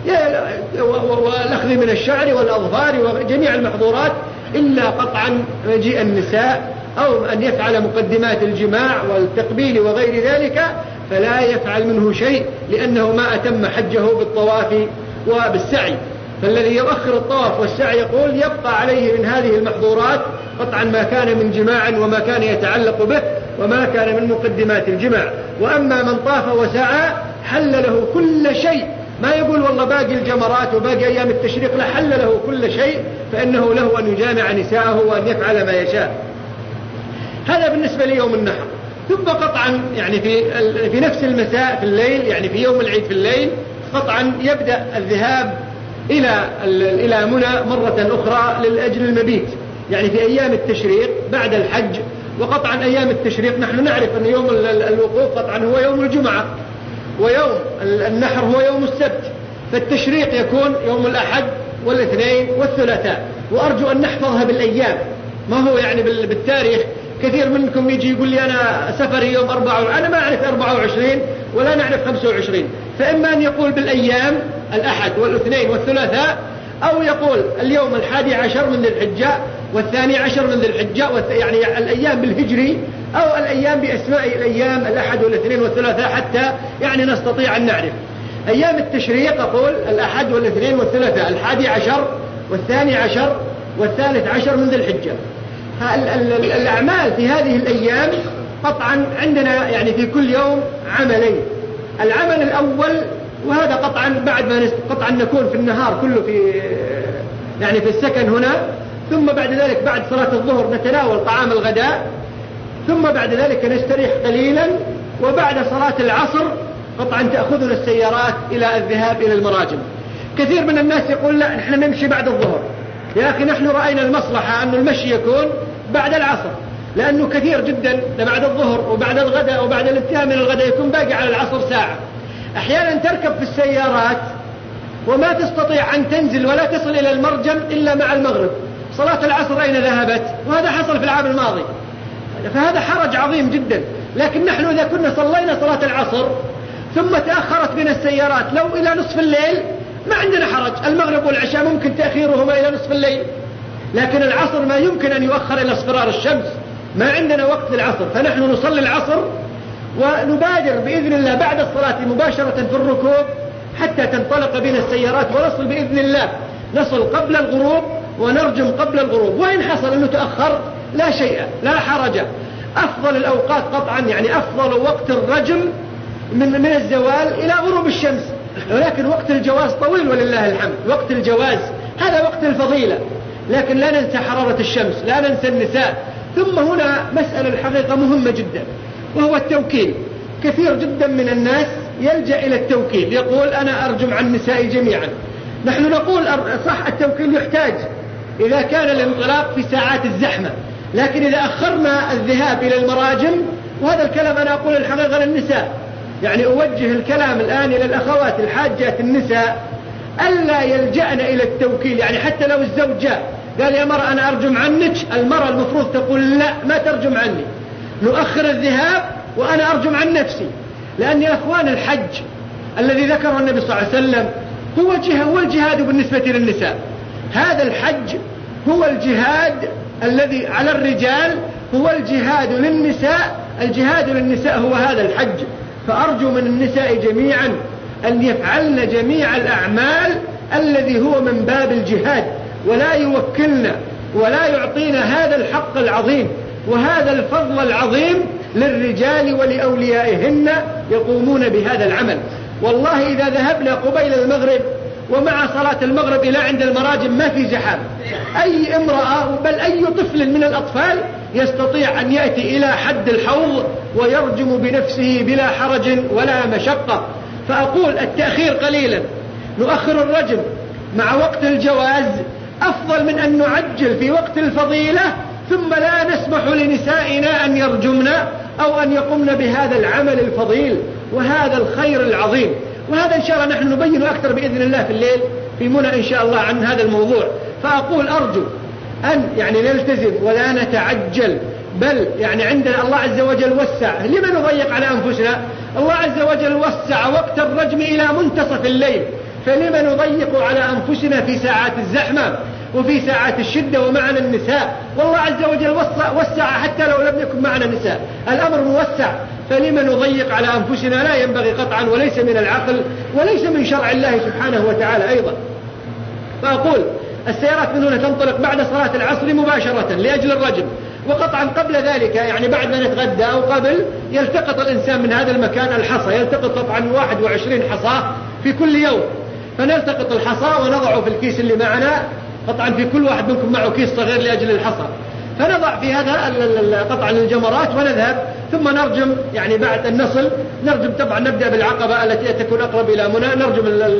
والأخذ من الشعر والأظفار وجميع المحظورات، إلا قطعا مجيء النساء أو أن يفعل مقدمات الجماع والتقبيل وغير ذلك، فلا يفعل منه شيء لأنه ما أتم حجه بالطواف وبالسعي. فالذي يؤخر الطواف والسعي يقول يبقى عليه من هذه المحظورات قطعا ما كان من جماع وما كان يتعلق به وما كان من مقدمات الجماع. وأما من طاف وسعى حل له كل شيء، ما يقول والله باقي الجمرات وباقي أيام التشريق، لا، حل له كل شيء، فإنه له أن يجامع نساءه وأن يفعل ما يشاء. هذا بالنسبة ليوم النحر. ثم قطعا يعني في نفس المساء في الليل، يعني في يوم العيد في الليل قطعا يبدأ الذهاب إلى منى مرة أخرى لأجل المبيت، يعني في أيام التشريق بعد الحج. وقطعا أيام التشريق نحن نعرف أن يوم الوقوف قطعا هو يوم الجمعة، ويوم النحر هو يوم السبت، فالتشريق يكون يوم الأحد والاثنين والثلاثاء. وأرجو أن نحفظها بالأيام، ما هو يعني بالتاريخ. كثير منكم يجي يقول لي أنا سفري يوم 24، أنا ما أعرف 24 ولا نعرف 25، فإما أن يقول بالأيام الأحد والاثنين والثلاثاء، أو يقول اليوم 11 من ذي الحجة وال12 من ذي الحجة، يعني الأيام بالهجري أو الأيام بأسماء الأيام الأحد والاثنين والثلاثاء، حتى يعني نستطيع أن نعرف. أيام التشريق أقول الأحد والاثنين والثلاثاء، 11 وال12 وال13 من ذي الحجة. الأعمال في هذه الأيام قطعا عندنا يعني في كل يوم عملين. العمل الأول، وهذا قطعا بعد ما قطعا نكون في النهار كله في السكن هنا، ثم بعد ذلك بعد صلاة الظهر نتناول طعام الغداء، ثم بعد ذلك نستريح قليلا، وبعد صلاة العصر قطعا تأخذنا السيارات إلى الذهاب إلى المراجم. كثير من الناس يقول لا نحن نمشي بعد الظهر. يا أخي نحن رأينا المصلحة أن المشي يكون بعد العصر، لأنه كثير جدا بعد الظهر وبعد الغداء وبعد الانتهاء من الغداء يكون باقي على العصر ساعة. أحيانا تركب في السيارات وما تستطيع أن تنزل ولا تصل إلى المرجم إلا مع المغرب. صلاة العصر أين ذهبت؟ وهذا حصل في العام الماضي، فهذا حرج عظيم جدا. لكن نحن إذا كنا صلينا صلاة العصر ثم تأخرت بنا السيارات لو إلى نصف الليل ما عندنا حرج. المغرب والعشاء ممكن تأخيرهما إلى نصف الليل، لكن العصر ما يمكن أن يؤخر إلى اصفرار الشمس، ما عندنا وقت للعصر. فنحن نصلي العصر ونبادر بإذن الله بعد الصلاة مباشرة في الركوب حتى تنطلق بنا السيارات، ونصل بإذن الله نصل قبل الغروب ونرجم قبل الغروب. وإن حصل أنه تأخر لا شيء، لا حرج. أفضل الأوقات قطعا أفضل وقت الرجم من الزوال إلى غروب الشمس، ولكن وقت الجواز طويل ولله الحمد. وقت الجواز هذا وقت الفضيلة، لكن لا ننسى حرارة الشمس، لا ننسى النساء. ثم هنا مسألة الحقيقة مهمة جدا، وهو التوكيل. كثير جدا من الناس يلجأ إلى التوكيل، يقول أنا أرجم عن النساء جميعا. نحن نقول صح التوكيل يحتاج إذا كان الانطلاق في ساعات الزحمة، لكن إذا أخرنا الذهاب إلى المراجم، وهذا الكلام أنا أقول الحقيقة للنساء، أوجه الكلام الآن إلى الأخوات الحاجات النساء ألا يلجأن إلى التوكيل. حتى لو الزوج جاء قال يا مرأة أنا أرجم عنك، المرأة المفروض تقول لا ما ترجم عني، نؤخر الذهاب وأنا أرجم عن نفسي. لأن يا أخوان الحج الذي ذكره النبي صلى الله عليه وسلم هو الجهاد بالنسبة للنساء. هذا الحج هو الجهاد الذي على الرجال، هو الجهاد للنساء. الجهاد للنساء هو هذا الحج. فأرجو من النساء جميعا أن يفعلن جميع الأعمال الذي هو من باب الجهاد، ولا يوكلنا ولا يعطينا هذا الحق العظيم وهذا الفضل العظيم للرجال ولأوليائهن يقومون بهذا العمل. والله إذا ذهبنا قبيل المغرب ومع صلاة المغرب إلى عند المراجم ما في زحام. أي امرأة بل أي طفل من الأطفال يستطيع أن يأتي إلى حد الحوض ويرجم بنفسه بلا حرج ولا مشقة. فأقول التأخير قليلا، نؤخر الرجم مع وقت الجواز أفضل من أن نعجل في وقت الفضيلة ثم لا نسمح لنسائنا أن يرجمن أو أن يقمن بهذا العمل الفضيل وهذا الخير العظيم. وهذا إن شاء الله نحن نبين أكثر بإذن الله في الليل في منى إن شاء الله عن هذا الموضوع. فأقول أرجو أن نلتزم ولا نتعجل، بل عندنا الله عز وجل وسع. لما نضيق على أنفسنا؟ الله عز وجل وسع وقت الرجم إلى منتصف الليل، فلما نضيق على أنفسنا في ساعات الزحمة وفي ساعات الشدة ومعنا النساء؟ والله عز وجل وسع حتى لو لم يكن معنا نساء، الأمر موسع، فلما نضيق على أنفسنا؟ لا ينبغي قطعا، وليس من العقل وليس من شرع الله سبحانه وتعالى أيضا. فأقول السيارات من هنا تنطلق بعد صلاة العصر مباشرة لأجل الرجم، وقطعا قبل ذلك بعد ما نتغدى أو قبل يلتقط الإنسان من هذا المكان الحصى، يلتقط قطعا 21 حصاة في كل يوم، فنلتقط الحصى ونضعه في الكيس اللي معنا. قطعا في كل واحد منكم معه كيس صغير لأجل الحصى، فنضع في هذا قطعا الجمرات ونذهب ثم نرجم. بعد أن نصل نرجم، طبعا نبدأ بالعقبة التي تكون أقرب إلى منى، نرجم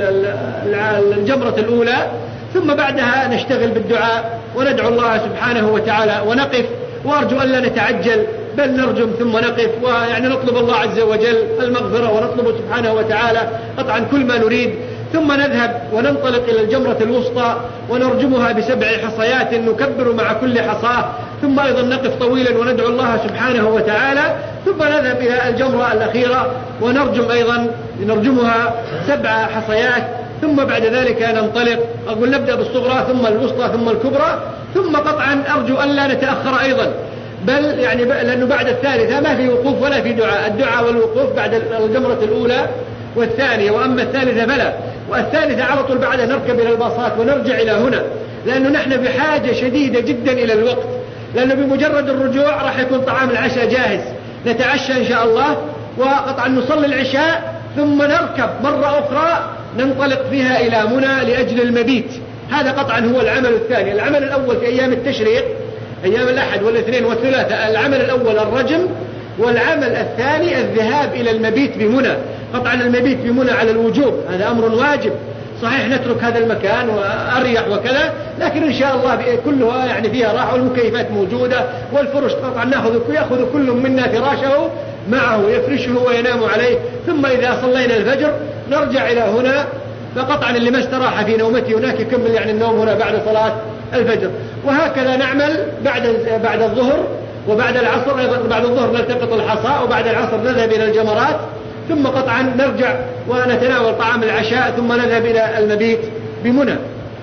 الجمرة الأولى، ثم بعدها نشتغل بالدعاء وندعو الله سبحانه وتعالى ونقف. وأرجو أن لا نتعجل بل نرجم ثم نقف نطلب الله عز وجل المغفرة ونطلب سبحانه وتعالى قطعا كل ما نريد، ثم نذهب وننطلق إلى الجمرة الوسطى ونرجمها ب7 حصيات نكبر مع كل حصاة، ثم أيضا نقف طويلا وندعو الله سبحانه وتعالى، ثم نذهب إلى الجمرة الأخيرة ونرجم أيضا نرجمها 7 حصيات، ثم بعد ذلك ننطلق. أقول نبدأ بالصغرى ثم الوسطى ثم الكبرى، ثم قطعا أرجو أن لا نتأخر أيضا، بل لأنه بعد الثالثة ما في وقوف ولا في دعاء. الدعاء والوقوف بعد الجمرة الأولى والثانية، وأما الثالثة فلا. والثالثة على طول بعدها نركب إلى الباصات ونرجع إلى هنا، لأنه نحن بحاجة شديدة جدا إلى الوقت، لأنه بمجرد الرجوع راح يكون طعام العشاء جاهز، نتعشى إن شاء الله، وقطعا نصلي العشاء، ثم نركب مرة أخرى ننطلق فيها إلى منى لأجل المبيت. هذا قطعا هو العمل الثاني. العمل الأول في أيام التشريق، أيام الأحد والاثنين والثلاثاء، العمل الأول الرجم، والعمل الثاني الذهاب إلى المبيت بمنى. قطعا المبيت بمنى على الوجوب، هذا أمر واجب. صحيح نترك هذا المكان وأريح وكذا، لكن إن شاء الله كلها يعني فيها راحة، والمكيفات موجودة، والفرش قطعا يأخذ كل منا فراشه معه يفرشه وينام عليه، ثم إذا صلينا الفجر نرجع إلى هنا. فقطعا اللي ما استراح في نومته هناك يكمل يعني النوم هنا بعد صلاة الفجر. وهكذا نعمل بعد الظهر وبعد العصر. أيضا بعد الظهر نلتقط الحصى، وبعد العصر نذهب إلى الجمرات، ثم قطعا نرجع ونتناول طعام العشاء، ثم نذهب إلى المبيت بمنى.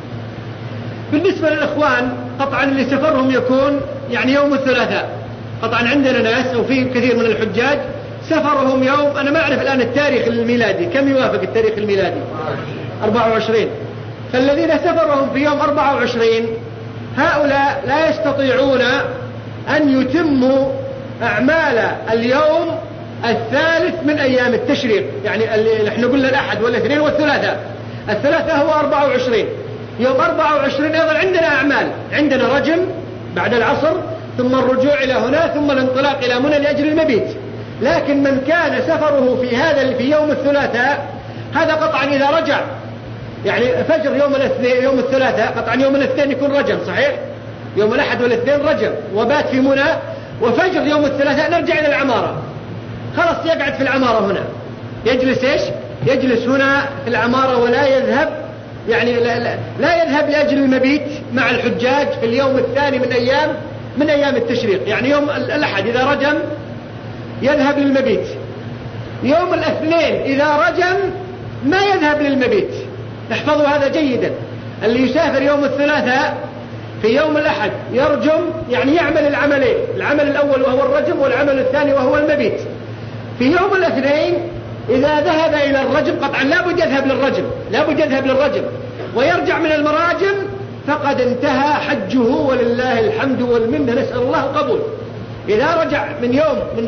بالنسبة للإخوان قطعا اللي سفرهم يكون يعني يوم الثلاثاء. قطعا عندنا ناس أو في كثير من الحجاج سفرهم يوم، أنا ما أعرف الآن التاريخ الميلادي كم يوافق التاريخ الميلادي، 24. فالذين سفرهم في يوم 24 هؤلاء لا يستطيعون أن يتموا أعمال اليوم الثالث من أيام التشريق. يعني اللي نحن قلنا الأحد والاثنين والثلاثاء، الثلاثاء هو 24. يوم 24 أيضا عندنا أعمال، عندنا رجم بعد العصر، ثم الرجوع إلى هنا، ثم الانطلاق إلى منى لأجل المبيت. لكن من كان سفره في يوم الثلاثاء، هذا قطعا إذا رجع يعني فجر يوم الثلاثاء، قطعا يوم الاثنين يكون رجم، صحيح؟ يوم الأحد والاثنين رجم، وبات في منى، وفجر يوم الثلاثاء نرجع إلى العمارة. خلاص يقعد في العمارة هنا، يجلس إيش؟ يجلس هنا في العمارة، ولا يذهب يعني لا يذهب لأجل المبيت مع الحجاج في اليوم الثاني من أيام التشريق. يعني يوم الأحد إذا رجم يذهب للمبيت، يوم الاثنين إذا رجم ما يذهب للمبيت. احفظوا هذا جيدا. اللي يسافر يوم الثلاثاء في يوم الأحد يرجم، يعني يعمل العملين، العمل الأول وهو الرجم، والعمل الثاني وهو المبيت. في يوم الاثنين إذا ذهب إلى الرجم قطعا لابد يذهب للرجم ويرجع من المراجم، فقد انتهى حجه ولله الحمد والمنة، نسأل الله القبول. إذا رجع من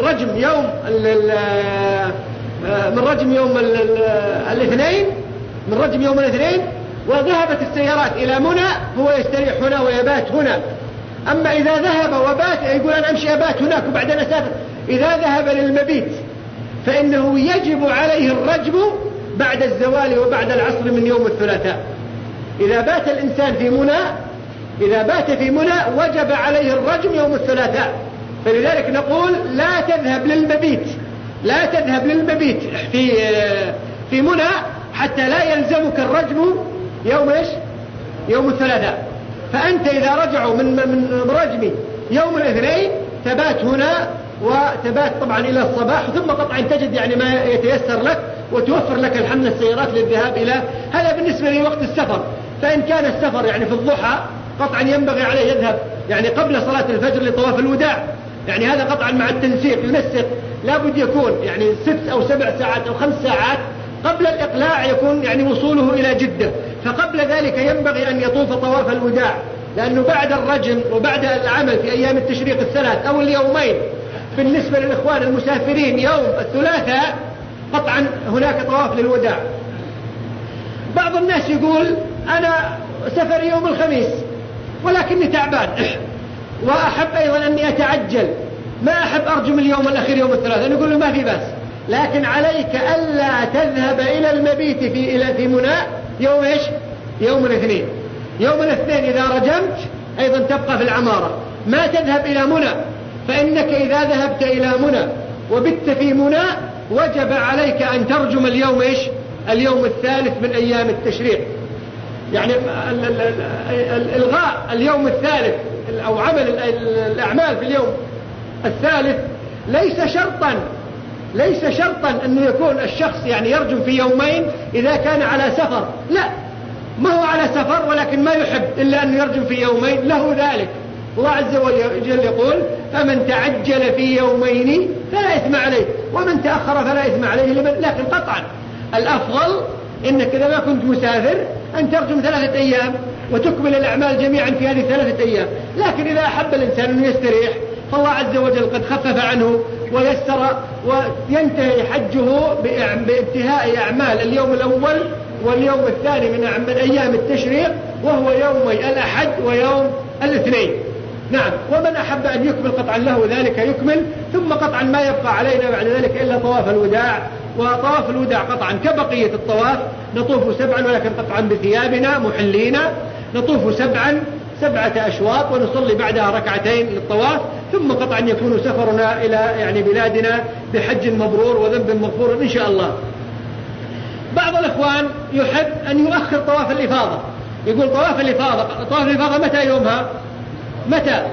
رجم يوم الاثنين وذهبت السيارات إلى منى، هو يستريح هنا ويبات هنا. أما إذا ذهب وبات يقول أنا أمشي أبات هناك وبعدين أسافر. إذا ذهب للمبيت فإنه يجب عليه الرجم بعد الزوال وبعد العصر من يوم الثلاثاء. إذا بات الإنسان في منى وجب عليه الرجم يوم الثلاثاء. فلذلك نقول لا تذهب للمبيت في منى حتى لا يلزمك الرجم يوم الثلاثاء. فأنت إذا رجعوا من رجم يوم الاثنين تبات هنا، وتبات طبعا إلى الصباح، ثم قطعا تجد يعني ما يتيسر لك، وتوفر لك الحمل السيارات للذهاب إلى هذا. بالنسبة لوقت السفر، فإن كان السفر يعني في الضحى قطعا ينبغي عليه يذهب يعني قبل صلاة الفجر لطواف الوداع. يعني هذا قطعا مع التنسيق ينسق، لابد يكون يعني 6 أو 7 ساعات أو 5 ساعات قبل الإقلاع يكون يعني وصوله إلى جدة. فقبل ذلك ينبغي أن يطوف طواف الوداع، لأنه بعد الرجم وبعد العمل في أيام التشريق الثلاث أو اليومين بالنسبة للإخوان المسافرين يوم الثلاثاء قطعا هناك طواف للوداع. بعض الناس يقول أنا سفر يوم الخميس ولكني تعبان وأحب أيضا أني أتعجل، ما أحب أرجم اليوم الأخير يوم الثلاثاء. نقول له ما في بأس، لكن عليك ألا تذهب إلى المبيت في منى يوم الاثنين. يوم الاثنين إذا رجمت أيضا تبقى في العمارة، ما تذهب إلى منى، فإنك إذا ذهبت إلى منى وبت في منى وجب عليك أن ترجم اليوم الثالث من أيام التشريق. يعني الغاء اليوم الثالث أو عمل الأعمال في اليوم الثالث ليس شرطا أنه يكون الشخص يعني يرجم في يومين إذا كان على سفر. لا، ما هو على سفر ولكن ما يحب إلا أن يرجم في يومين له ذلك. الله عز وجل يقول فمن تعجل في يومين فلا إثم عليه ومن تأخر فلا إثم عليه. لكن قطعا الأفضل إنك إذا ما كنت مسافر أن ترجم 3 أيام وتكمل الأعمال جميعا في هذه 3 أيام. لكن إذا أحب الإنسان أن يستريح فالله عز وجل قد خفف عنه ويسر، وينتهي حجه بانتهاء أعمال اليوم الأول واليوم الثاني من أيام التشريق، وهو يومي الأحد ويوم الاثنين. نعم. ومن أحب أن يكمل قطعا له ذلك يكمل، ثم قطعا ما يبقى علينا بعد ذلك إلا طواف الوداع. وطواف الوداع قطعا كبقية الطواف، نطوف 7 ولكن قطعا بثيابنا محلين، نطوف 7 أشواط ونصلي بعدها 2 ركعتين للطواف، ثم قطعا يكون سفرنا إلى بلادنا بحج مبرور وذنب مغفور إن شاء الله. بعض الإخوان يحب أن يؤخر طواف الإفاضة، يقول طواف الإفاضة متى يومها؟ متى؟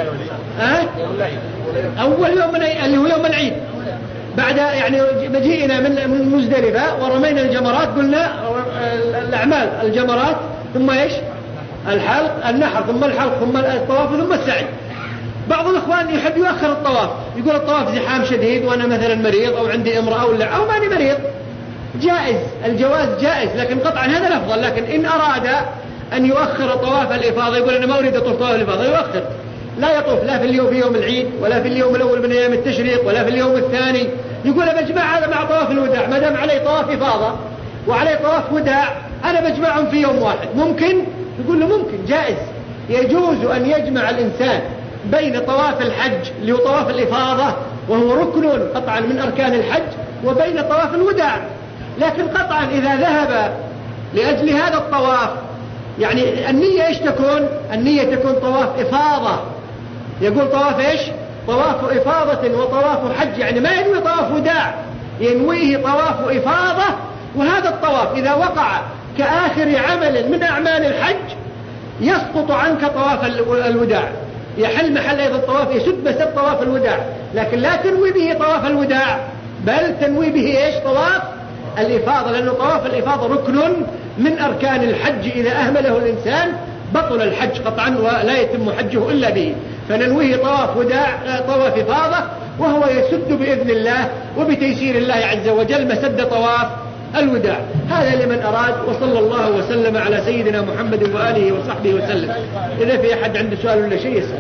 أول يوم اللي هو يوم العيد، بعد مجيئنا من مزدلفة ورمينا الجمرات، قلنا الأعمال الجمرات ثم إيش؟ الحلق، النحر، ثم الحلق، ثم الطواف، ثم السعي. بعض الإخوان يحب يؤخر الطواف، يقول الطواف زحام شديد وأنا مثلا مريض أو عندي امرأة أو ماني مريض. جائز، الجواز جائز، لكن قطعا هذا الأفضل. لكن إن أراد أن يؤخر طواف الإفاضة، يقول أنا ما أريد أطوف طواف الإفاضة، يؤخر، لا يطوف لا في يوم العيد ولا في اليوم الأول من أيام التشريق ولا في اليوم الثاني. يقول بجمع هذا مع طواف الوداع، ما دام عليه طواف إفاضة وعليه طواف وداع أنا بجمعهم في يوم واحد. ممكن؟ يقول له ممكن، جائز، يجوز أن يجمع الإنسان بين طواف الحج اللي هو طواف الإفاضة وهو ركن قطعا من أركان الحج، وبين طواف الوداع. لكن قطعا إذا ذهب لأجل هذا الطواف، النية إيش تكون؟ النية تكون طواف إفاضة. يقول طواف إيش؟ طواف إفاضة وطواف حج، ما ينوي طواف وداع، ينويه طواف إفاضة. وهذا الطواف إذا وقع كآخر عمل من أعمال الحج يسقط عنك طواف الوداع، يحل محل أيضا الطواف، يسد مسد طواف الوداع، لكن لا تنوي به طواف الوداع، بل تنوي به إيش؟ طواف الإفاضة، لأنه طواف الإفاضة ركن من أركان الحج، إذا أهمله الإنسان بطل الحج قطعا ولا يتم حجه إلا به. فننويه طواف وداع، طواف إفاضة، وهو يسد بإذن الله وبتيسير الله عز وجل مسد طواف الوداع. هذا لمن أراد. وصلى الله وسلم على سيدنا محمد وآله وصحبه وسلم. إذا في أحد عنده سؤال ولا شيء يسأل.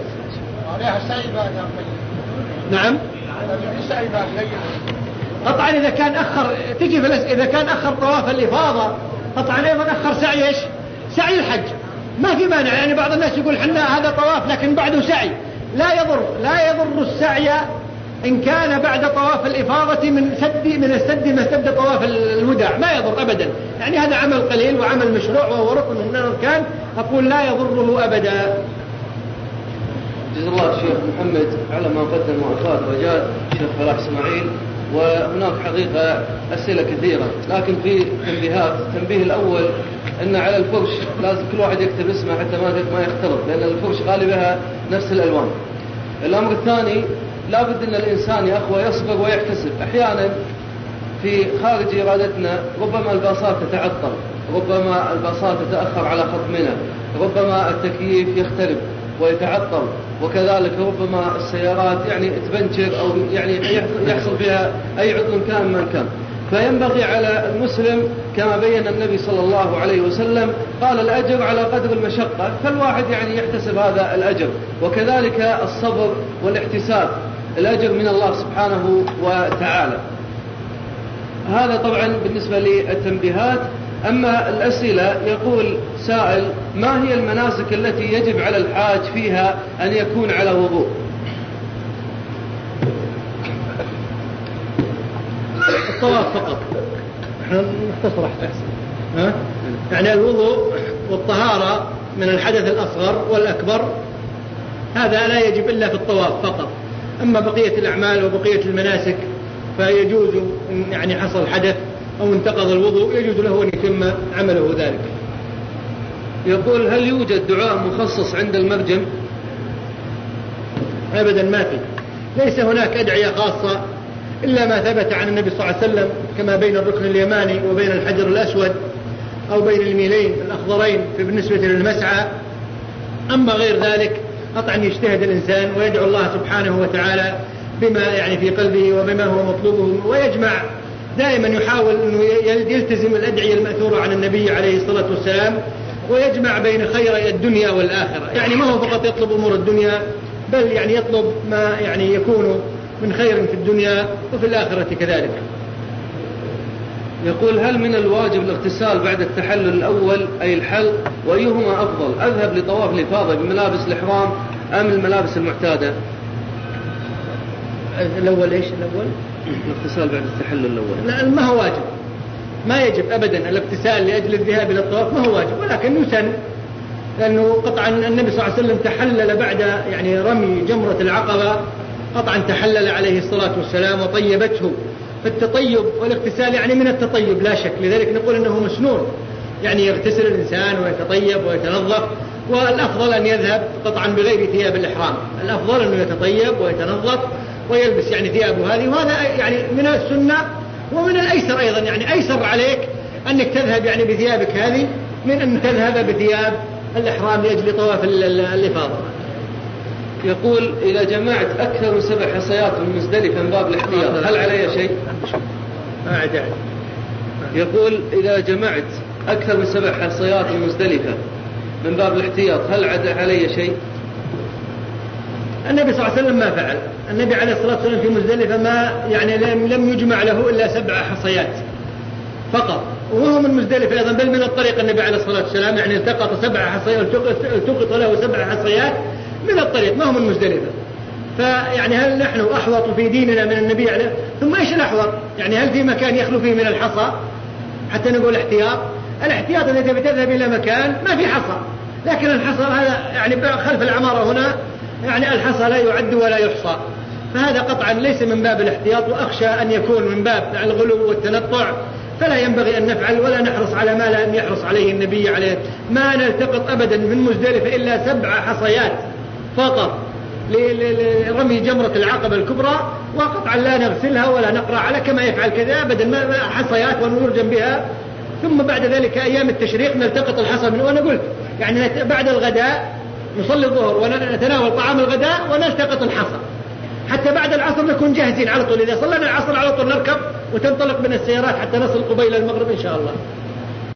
نعم. قطعا إذا كان أخر إذا كان أخر طواف الإفاضة قطعا أيضا أخر سعي إيش؟ سعي الحج، ما في مانع. بعض الناس يقول حنا هذا طواف لكن بعده سعي، لا يضر السعي إن كان بعد طواف الإفاضة من السد مسد طواف الوداع، ما يضر أبدا. هذا عمل قليل وعمل مشروع وهو ركن من الأركان، أقول لا يضره أبدا. جزا الله الشيخ محمد على ما قدم وأفاد وجاد الشيخ فلاح إسماعيل. وهناك حقيقة أسئلة كثيرة، لكن في تنبيهات. التنبيه الأول أن على الفرش لازم كل واحد يكتب اسمه حتى ما يختلط، لأن الفرش غالبها نفس الألوان. الأمر الثاني، لا بد أن الإنسان يا أخوة يصبر ويحتسب. أحيانا في خارج إرادتنا ربما الباصات تتعطل، ربما الباصات تتأخر على خط منى، ربما التكييف يختلف ويتعطل، وكذلك ربما السيارات تبنشر أو يحصل فيها أي عطل كان من كان. فينبغي على المسلم كما بين النبي صلى الله عليه وسلم قال الأجر على قدر المشقة، فالواحد يحتسب هذا الأجر، وكذلك الصبر والاحتساب، الأجر من الله سبحانه وتعالى. هذا طبعا بالنسبة للتنبيهات. أما الأسئلة، يقول سائل: ما هي المناسك التي يجب على الحاج فيها أن يكون على وضوء؟ الطواف فقط، نحن نختصر أحسن. الوضوء والطهارة من الحدث الأصغر والأكبر هذا لا يجب إلا في الطواف فقط. أما بقية الأعمال وبقية المناسك فيجوز إن حصل حدث أو انتقض الوضوء يجوز له أن يتم عمله ذلك. يقول: هل يوجد دعاء مخصص عند المرجم؟ أبدا ما في، ليس هناك أدعية خاصة إلا ما ثبت عن النبي صلى الله عليه وسلم، كما بين الركن اليماني وبين الحجر الأسود أو بين الميلين الأخضرين بالنسبة للمسعى. أما غير ذلك قطعا يجتهد الإنسان ويدعو الله سبحانه وتعالى بما في قلبه وبما هو مطلوبه، ويجمع دائما، يحاول أنه يلتزم الأدعية المأثورة عن النبي عليه الصلاة والسلام، ويجمع بين خير الدنيا والآخرة. ما هو فقط يطلب أمور الدنيا بل يعني يطلب ما يعني يكون من خير في الدنيا وفي الآخرة كذلك. يقول: هل من الواجب الاغتسال بعد التحلل الأول أي الحلق؟ وأيهما أفضل، أذهب لطواف الإفاضة بملابس الإحرام أم الملابس المعتادة؟ الأول إيش الأول؟ الاغتسال بعد التحلل الأول. لا، ما هو واجب، ما يجب أبدا الاغتسال لأجل الذهاب إلى الطواف، ما هو واجب، ولكن يسن، لأنه قطعا النبي صلى الله عليه وسلم تحلل بعد يعني رمي جمرة العقبة، قطعا تحلل عليه الصلاة والسلام وطيبته، فالتطيب والاغتسال يعني من التطيب لا شك، لذلك نقول أنه مسنون، يعني يغتسل الإنسان ويتطيب ويتنظف، والأفضل أن يذهب قطعا بغير ثياب الإحرام، الأفضل أنه يتطيب ويتنظف ويلبس يعني ثيابه هذه، وهذا يعني من السنة ومن الأيسر أيضا، يعني أيسر عليك أنك تذهب يعني بثيابك هذه من أن تذهب بثياب الإحرام لأجل طواف الإفاضة. يقول: إذا جمعت أكثر من 7 حصيات من مزدلفة من باب الاحتياط هل علي شيء؟ يقول: إذا جمعت أكثر من 7 حصيات من مزدلفة من باب الاحتياط هل علي شيء؟ النبي صلى الله عليه وسلم ما فعل، النبي عليه الصلاة والسلام في مزدلفة ما يعني لم يجمع له إلا 7 حصيات فقط، وهو من مزدلفة أيضا، بل من الطريق النبي عليه الصلاة والسلام يعني التقط 7 حصيات، التقط له 7 حصيات من الطريق، ما هو من مزدلفة. فيعني هل نحن أحوط في ديننا من النبي عليه؟ ثم إيش الأحوط؟ يعني هل في مكان يخلو فيه من الحصى حتى نقول احتياط؟ الاحتياط الذي بتذهب إلى مكان ما في حصى، لكن الحصى هذا يعني خلف العمارة هنا يعني الحصى لا يعد ولا يحصى، فهذا قطعا ليس من باب الاحتياط، وأخشى أن يكون من باب الغلو والتنطع، فلا ينبغي أن نفعل ولا نحرص على ما لم يحرص عليه النبي عليه. ما نلتقط أبدا من مزدلفة إلا 7 حصيات فقط لرمي جمرة العقبة الكبرى، وقطعا لا نغسلها ولا نقرأ على كما يفعل كذا أبدا، حصيات ونرجم بها، ثم بعد ذلك أيام التشريق نلتقط الحصى منه. وأنا قلت يعني بعد الغداء نصلي الظهر ونتناول طعام الغداء ونلتقط الحصى، حتى بعد العصر نكون جاهزين على طول، إذا صلينا العصر على طول نركب وتنطلق من السيارات حتى نصل قبيل المغرب إن شاء الله.